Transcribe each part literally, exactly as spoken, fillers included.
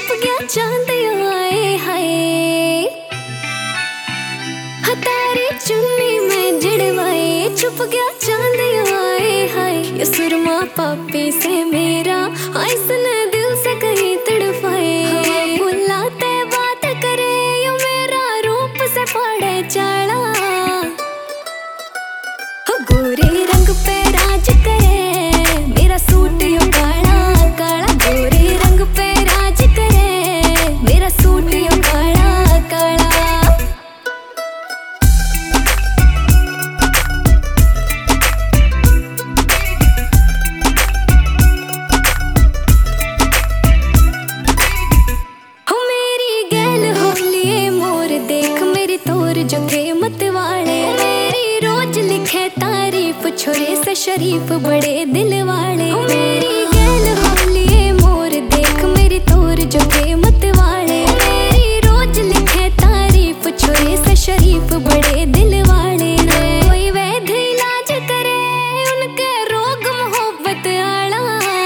छुप गया चांद आए हाय, तारी चुन्नी में जड़वाए छुप गया चांद आए हाय। ये सुरमा पापी से मेरा ऐसने दिल से कहीं तड़पाए, बुलाते बात करे यो मेरा रूप से पड़े चाला, गोरे रंग पे राज करे मेरा सूट यो काला काला, गोरे रंग पे राज करे मेरा सूट यो काला काला। हो मेरी गैल होलिए मोर देख मेरी तोर जो थे मत वाले, मेरी रोज लिखे तारीफ छोरे से शरीफ बड़े दिल वाले। मेरी गैल होलिए मोर देख मेरी तोर जो थे मत वाले, मेरी रोज लिखे तारीफ छोरे से शरीफ बड़े दिल वाले। कोई वैध इलाज करे उनके रोग मोहब्बत आला,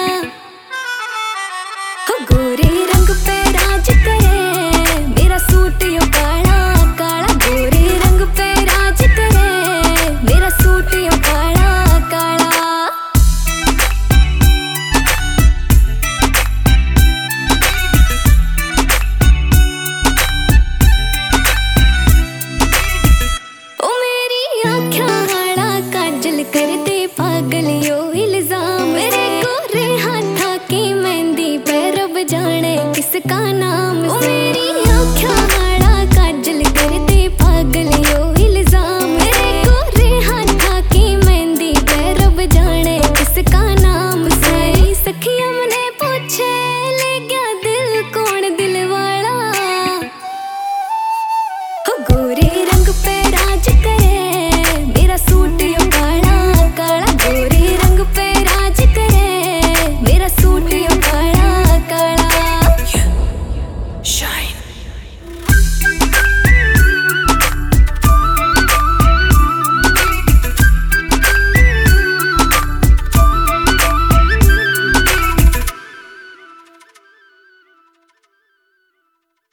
गोरे रंग पे राज करे मेरा सूट यो काला काला, गोरे रंग पे राज करे मेरा सूट यो काला काला। ओ मेरी आँखियाँ हाड़ा काजल करते पागल यो इल्जाम, मेरे गोरे हाथा की मेहंदी पे रब जाने किसका नाम से।